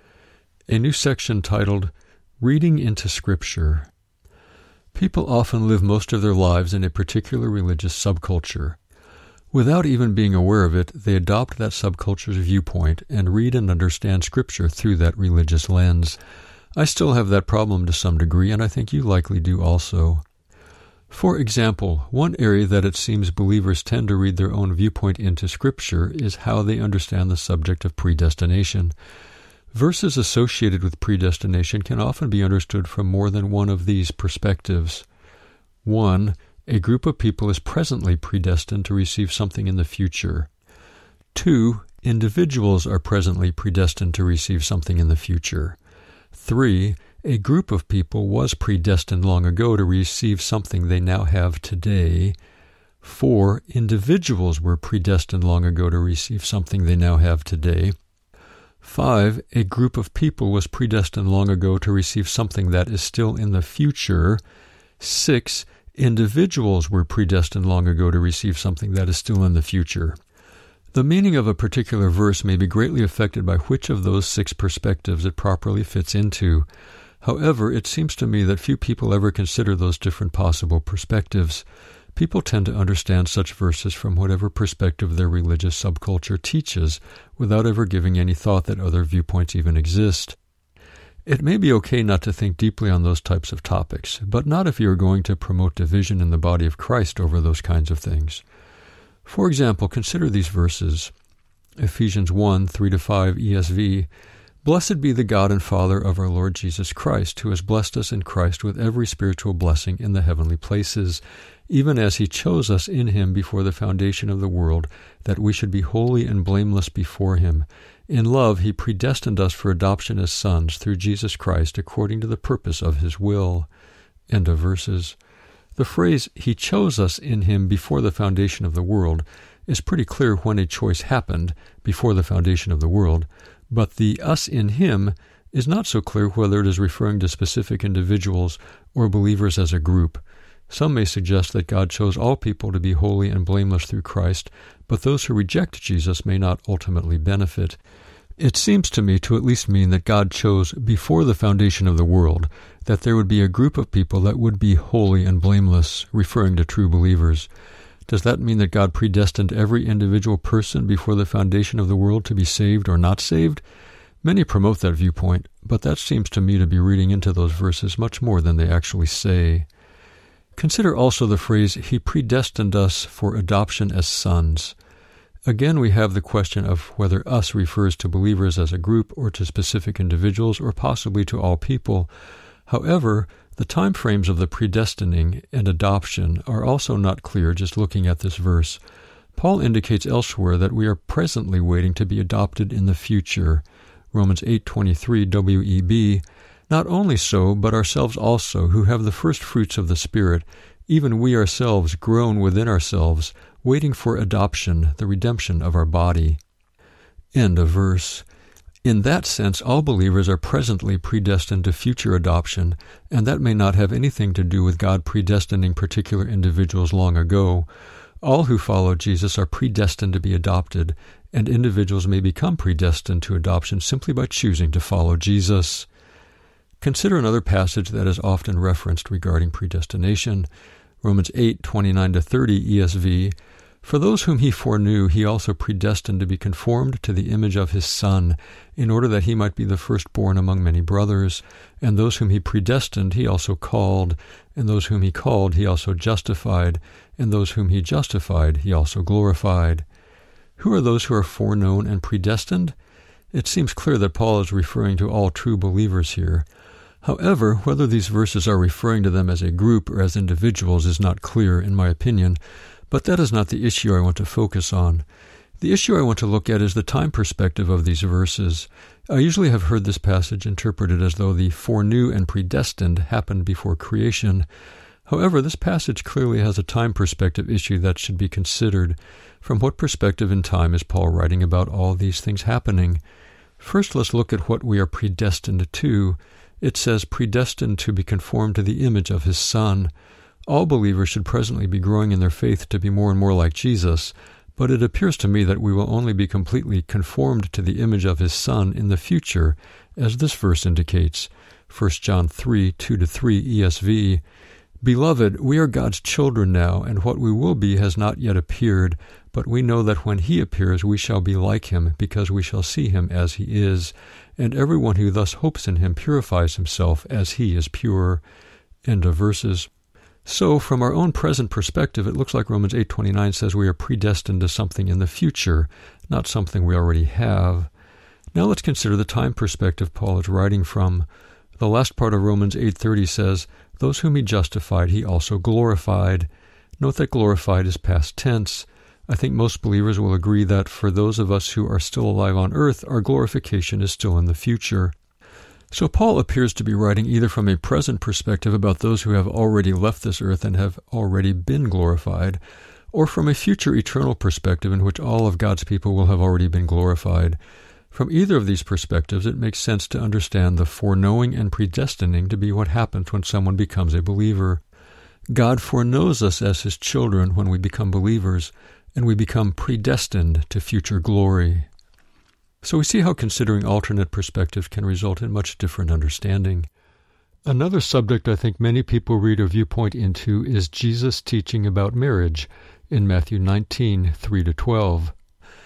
A new section titled, Reading into Scripture. People often live most of their lives in a particular religious subculture. Without even being aware of it, they adopt that subculture's viewpoint and read and understand Scripture through that religious lens. I still have that problem to some degree, and I think you likely do also. For example, one area that it seems believers tend to read their own viewpoint into Scripture is how they understand the subject of predestination. Verses associated with predestination can often be understood from more than one of these perspectives. One, a group of people is presently predestined to receive something in the future. Two, individuals are presently predestined to receive something in the future. Three, a group of people was predestined long ago to receive something they now have today. Four, individuals were predestined long ago to receive something they now have today. Five, a group of people was predestined long ago to receive something that is still in the future. Six, individuals were predestined long ago to receive something that is still in the future. The meaning of a particular verse may be greatly affected by which of those six perspectives it properly fits into. However, it seems to me that few people ever consider those different possible perspectives. People tend to understand such verses from whatever perspective their religious subculture teaches, without ever giving any thought that other viewpoints even exist. It may be okay not to think deeply on those types of topics, but not if you are going to promote division in the body of Christ over those kinds of things. For example, consider these verses. Ephesians one, three to five E S V, "Blessed be the God and Father of our Lord Jesus Christ, who has blessed us in Christ with every spiritual blessing in the heavenly places, even as he chose us in him before the foundation of the world, that we should be holy and blameless before him. In love he predestined us for adoption as sons through Jesus Christ, according to the purpose of his will." End of verses. The phrase, "he chose us in him before the foundation of the world," is pretty clear when a choice happened, before the foundation of the world, but the "us in him" is not so clear whether it is referring to specific individuals or believers as a group. Some may suggest that God chose all people to be holy and blameless through Christ, but those who reject Jesus may not ultimately benefit. It seems to me to at least mean that God chose before the foundation of the world that there would be a group of people that would be holy and blameless, referring to true believers. Does that mean that God predestined every individual person before the foundation of the world to be saved or not saved? Many promote that viewpoint, but that seems to me to be reading into those verses much more than they actually say. Consider also the phrase, "he predestined us for adoption as sons." Again, we have the question of whether "us" refers to believers as a group or to specific individuals or possibly to all people. However, the time frames of the predestining and adoption are also not clear just looking at this verse. Paul indicates elsewhere that we are presently waiting to be adopted in the future. Romans eight twenty-three W E B, "Not only so, but ourselves also, who have the first fruits of the Spirit, even we ourselves groan within ourselves, waiting for adoption, the redemption of our body." End of verse. In that sense, all believers are presently predestined to future adoption, and that may not have anything to do with God predestining particular individuals long ago. All who follow Jesus are predestined to be adopted, and individuals may become predestined to adoption simply by choosing to follow Jesus. Consider another passage that is often referenced regarding predestination. Romans eight twenty-nine to thirty E S V, "For those whom he foreknew, he also predestined to be conformed to the image of his Son, in order that he might be the firstborn among many brothers. And those whom he predestined, he also called. And those whom he called, he also justified. And those whom he justified, he also glorified." Who are those who are foreknown and predestined? It seems clear that Paul is referring to all true believers here. However, whether these verses are referring to them as a group or as individuals is not clear, in my opinion. But that is not the issue I want to focus on. The issue I want to look at is the time perspective of these verses. I usually have heard this passage interpreted as though the foreknew and predestined happened before creation. However, this passage clearly has a time perspective issue that should be considered. From what perspective in time is Paul writing about all these things happening? First, let's look at what we are predestined to. It says, predestined to be conformed to the image of his Son. All believers should presently be growing in their faith to be more and more like Jesus, but it appears to me that we will only be completely conformed to the image of his Son in the future, as this verse indicates. First John three, two to three E S V, "Beloved, we are God's children now, and what we will be has not yet appeared, but we know that when he appears we shall be like him, because we shall see him as he is. And everyone who thus hopes in him purifies himself as he is pure." End of verses. So, from our own present perspective, it looks like Romans eight twenty-nine says we are predestined to something in the future, not something we already have. Now let's consider the time perspective Paul is writing from. The last part of Romans eight thirty says, "Those whom he justified, he also glorified." Note that glorified is past tense. I think most believers will agree that for those of us who are still alive on earth, our glorification is still in the future. So Paul appears to be writing either from a present perspective about those who have already left this earth and have already been glorified, or from a future eternal perspective in which all of God's people will have already been glorified. From either of these perspectives, it makes sense to understand the foreknowing and predestining to be what happens when someone becomes a believer. God foreknows us as his children when we become believers, and we become predestined to future glory. So we see how considering alternate perspectives can result in much different understanding. Another subject I think many people read a viewpoint into is Jesus' teaching about marriage in Matthew nineteen, three to twelve.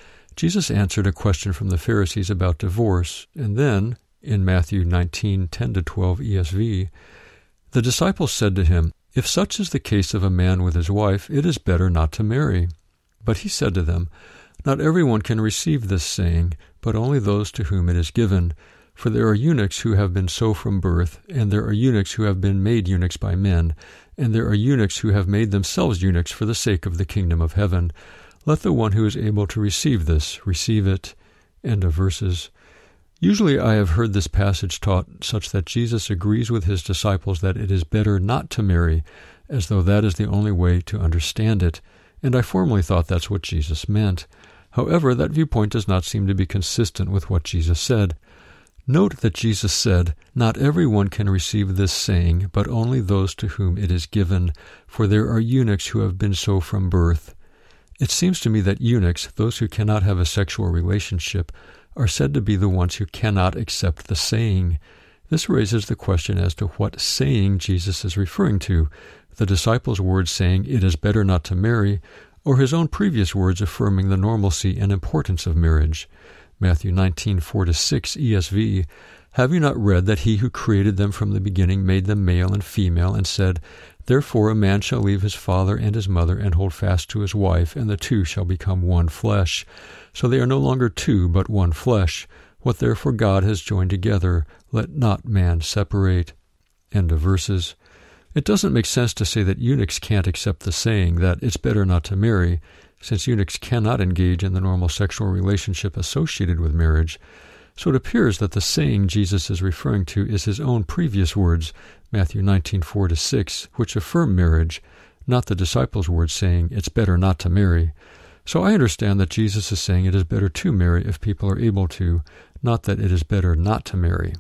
Jesus answered a question from the Pharisees about divorce, and then, in Matthew nineteen, ten to twelve E S V, the disciples said to him, "If such is the case of a man with his wife, it is better not to marry." But he said to them, "Not everyone can receive this saying, but only those to whom it is given. For there are eunuchs who have been so from birth, and there are eunuchs who have been made eunuchs by men, and there are eunuchs who have made themselves eunuchs for the sake of the kingdom of heaven. Let the one who is able to receive this, receive it." End of verses. Usually I have heard this passage taught such that Jesus agrees with his disciples that it is better not to marry, as though that is the only way to understand it, and I formerly thought that's what Jesus meant. However, that viewpoint does not seem to be consistent with what Jesus said. Note that Jesus said, "Not everyone can receive this saying, but only those to whom it is given, for there are eunuchs who have been so from birth." It seems to me that eunuchs, those who cannot have a sexual relationship, are said to be the ones who cannot accept the saying. This raises the question as to what saying Jesus is referring to, the disciples' words saying it is better not to marry, or his own previous words affirming the normalcy and importance of marriage. Matthew nineteen, four to six E S V, "Have you not read that he who created them from the beginning made them male and female, and said, Therefore a man shall leave his father and his mother and hold fast to his wife, and the two shall become one flesh. So they are no longer two, but one flesh. What therefore God has joined together, let not man separate." End of verses. It doesn't make sense to say that eunuchs can't accept the saying that it's better not to marry, since eunuchs cannot engage in the normal sexual relationship associated with marriage. So it appears that the saying Jesus is referring to is his own previous words, Matthew nineteen, four to six, which affirm marriage, not the disciples' words saying it's better not to marry. So I understand that Jesus is saying it is better to marry if people are able to, not that it is better not to marry.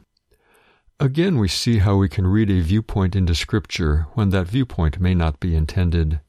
Again, we see how we can read a viewpoint into Scripture when that viewpoint may not be intended.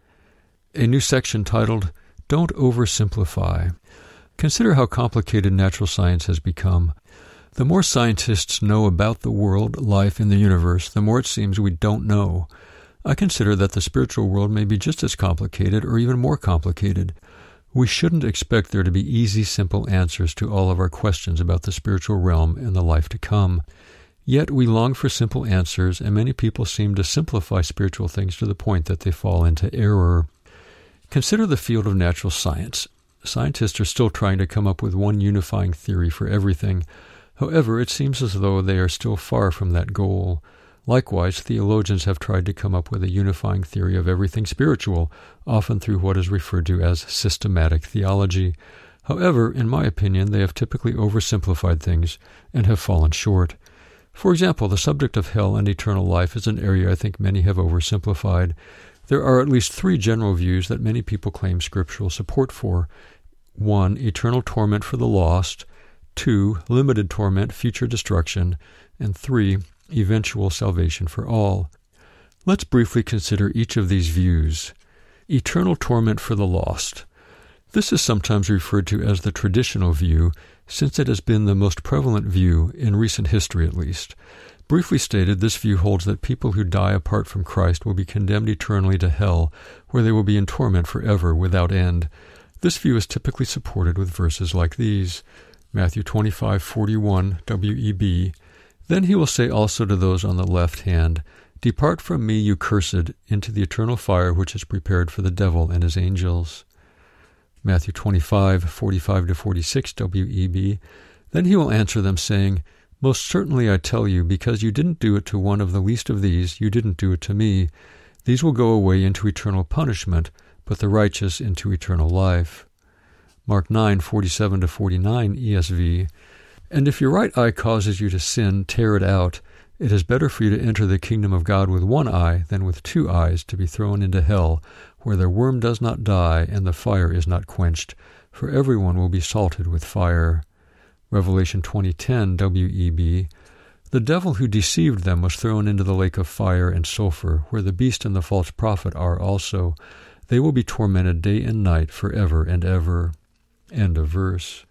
A new section titled, Don't Oversimplify. Consider how complicated natural science has become. The more scientists know about the world, life, and the universe, the more it seems we don't know. I consider that the spiritual world may be just as complicated or even more complicated. We shouldn't expect there to be easy, simple answers to all of our questions about the spiritual realm and the life to come. Yet we long for simple answers, and many people seem to simplify spiritual things to the point that they fall into error. Consider the field of natural science. Scientists are still trying to come up with one unifying theory for everything. However, it seems as though they are still far from that goal. Likewise, theologians have tried to come up with a unifying theory of everything spiritual, often through what is referred to as systematic theology. However, in my opinion, they have typically oversimplified things and have fallen short. For example, the subject of hell and eternal life is an area I think many have oversimplified. There are at least three general views that many people claim scriptural support for. One, eternal torment for the lost. Two, limited torment, future destruction. And three, eventual salvation for all. Let's briefly consider each of these views. Eternal torment for the lost. This is sometimes referred to as the traditional view, since it has been the most prevalent view, in recent history at least. Briefly stated, this view holds that people who die apart from Christ will be condemned eternally to hell, where they will be in torment forever without end. This view is typically supported with verses like these. Matthew twenty-five, forty-one, W E B. Then he will say also to those on the left hand, Depart from me, you cursed, into the eternal fire which is prepared for the devil and his angels. Matthew twenty-five, forty-five to forty-six, W E B. Then he will answer them, saying, Most certainly I tell you, because you didn't do it to one of the least of these, you didn't do it to me. These will go away into eternal punishment, but the righteous into eternal life. Mark nine, forty-seven to forty-nine, E S V. And if your right eye causes you to sin, tear it out. It is better for you to enter the kingdom of God with one eye than with two eyes to be thrown into hell, where their worm does not die and the fire is not quenched, for everyone will be salted with fire. Revelation twenty ten, W E B. The devil who deceived them was thrown into the lake of fire and sulfur, where the beast and the false prophet are also. They will be tormented day and night forever and ever. End of verse.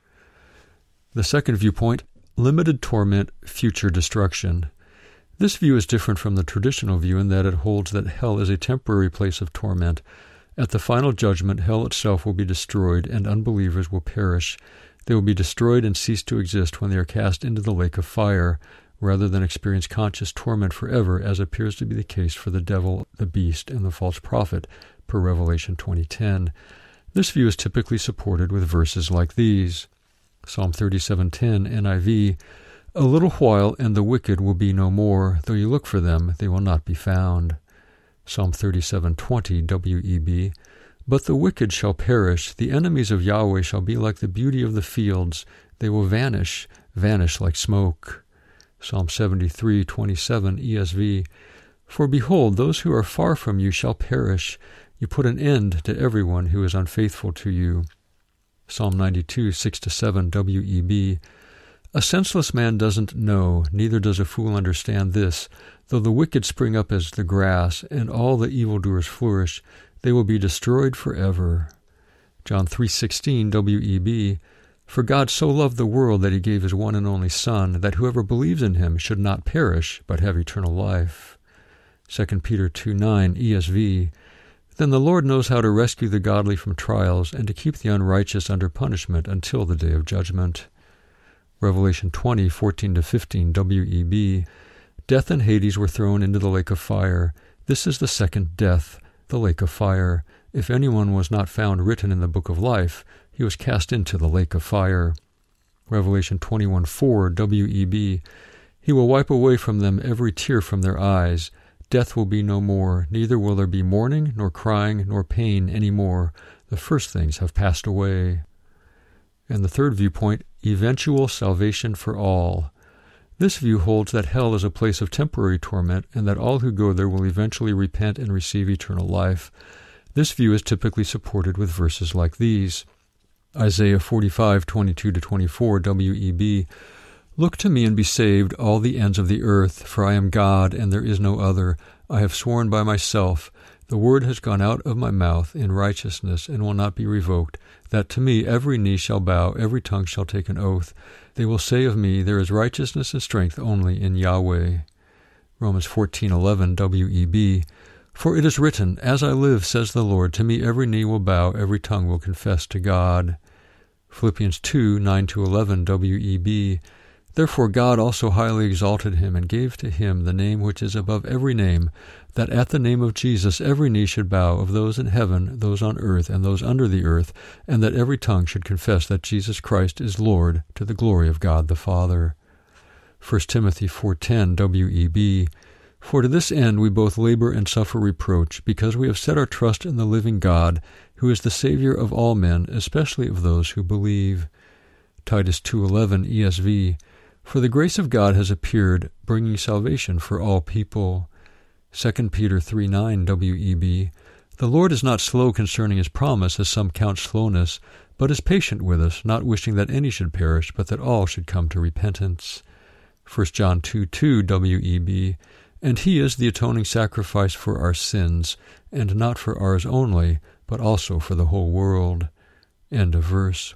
The second viewpoint, limited torment, future destruction. This view is different from the traditional view in that it holds that hell is a temporary place of torment. At the final judgment, hell itself will be destroyed and unbelievers will perish. They will be destroyed and cease to exist when they are cast into the lake of fire, rather than experience conscious torment forever, as appears to be the case for the devil, the beast, and the false prophet, per Revelation twenty ten. This view is typically supported with verses like these. Psalm thirty-seven ten, N I V, "A little while, and the wicked will be no more. Though you look for them, they will not be found." Psalm thirty-seven twenty, W E B, "But the wicked shall perish. The enemies of Yahweh shall be like the beauty of the fields. They will vanish, vanish like smoke." Psalm seventy-three twenty-seven, E S V, "For behold, those who are far from you shall perish. You put an end to everyone who is unfaithful to you." Psalm ninety-two six to seven, W E B, "A senseless man doesn't know, neither does a fool understand this. Though the wicked spring up as the grass, and all the evildoers flourish, they will be destroyed forever." John three sixteen, W E B, "For God so loved the world that he gave his one and only Son, that whoever believes in him should not perish, but have eternal life." Second Peter two nine, E S V, "Then the Lord knows how to rescue the godly from trials, and to keep the unrighteous under punishment until the day of judgment." Revelation twenty fourteen to fifteen, W E B, "Death and Hades were thrown into the lake of fire. This is the second death, the lake of fire. If anyone was not found written in the book of life, he was cast into the lake of fire." Revelation twenty-one four, W E B, "He will wipe away from them every tear from their eyes. Death will be no more, neither will there be mourning, nor crying, nor pain any more. The first things have passed away." And the third viewpoint, eventual salvation for all. This view holds that hell is a place of temporary torment and that all who go there will eventually repent and receive eternal life. This view is typically supported with verses like these. Isaiah forty-five twenty-two to twenty-four, W E B, "Look to me and be saved, all the ends of the earth, for I am God, and there is no other. I have sworn by myself. The word has gone out of my mouth in righteousness and will not be revoked, that to me every knee shall bow, every tongue shall take an oath. They will say of me, there is righteousness and strength only in Yahweh." Romans fourteen eleven, W E B, "For it is written, As I live, says the Lord, to me every knee will bow, every tongue will confess to God." Philippians two nine to eleven, W E B, "Therefore God also highly exalted him, and gave to him the name which is above every name, that at the name of Jesus every knee should bow, of those in heaven, those on earth, and those under the earth, and that every tongue should confess that Jesus Christ is Lord, to the glory of God the Father." First Timothy four ten, W E B, "For to this end we both labor and suffer reproach, because we have set our trust in the living God, who is the Savior of all men, especially of those who believe." Titus two eleven, E S V, "For the grace of God has appeared, bringing salvation for all people." Second Peter three nine, W E B, "The Lord is not slow concerning his promise, as some count slowness, but is patient with us, not wishing that any should perish, but that all should come to repentance." First John two two, W E B, "And he is the atoning sacrifice for our sins, and not for ours only, but also for the whole world." End of verse.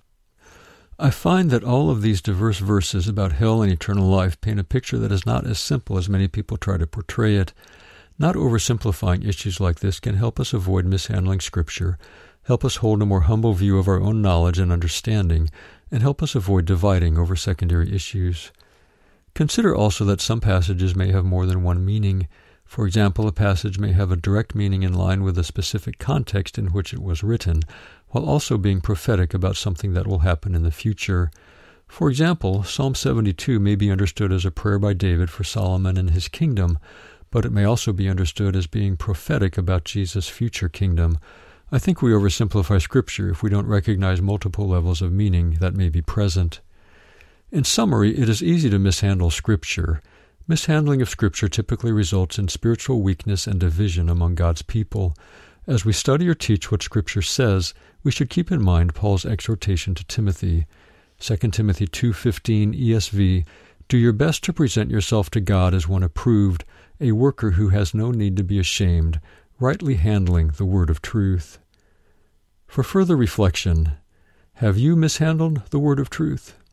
I find that all of these diverse verses about hell and eternal life paint a picture that is not as simple as many people try to portray it. Not oversimplifying issues like this can help us avoid mishandling Scripture, help us hold a more humble view of our own knowledge and understanding, and help us avoid dividing over secondary issues. Consider also that some passages may have more than one meaning. For example, a passage may have a direct meaning in line with the specific context in which it was written, while also being prophetic about something that will happen in the future. For example, Psalm seventy-two may be understood as a prayer by David for Solomon and his kingdom, but it may also be understood as being prophetic about Jesus' future kingdom. I think we oversimplify Scripture if we don't recognize multiple levels of meaning that may be present. In summary, it is easy to mishandle Scripture. Mishandling of Scripture typically results in spiritual weakness and division among God's people. As we study or teach what Scripture says, we should keep in mind Paul's exhortation to Timothy. Second Timothy two fifteen, E S V, "Do your best to present yourself to God as one approved, a worker who has no need to be ashamed, rightly handling the word of truth." For further reflection, have you mishandled the word of truth?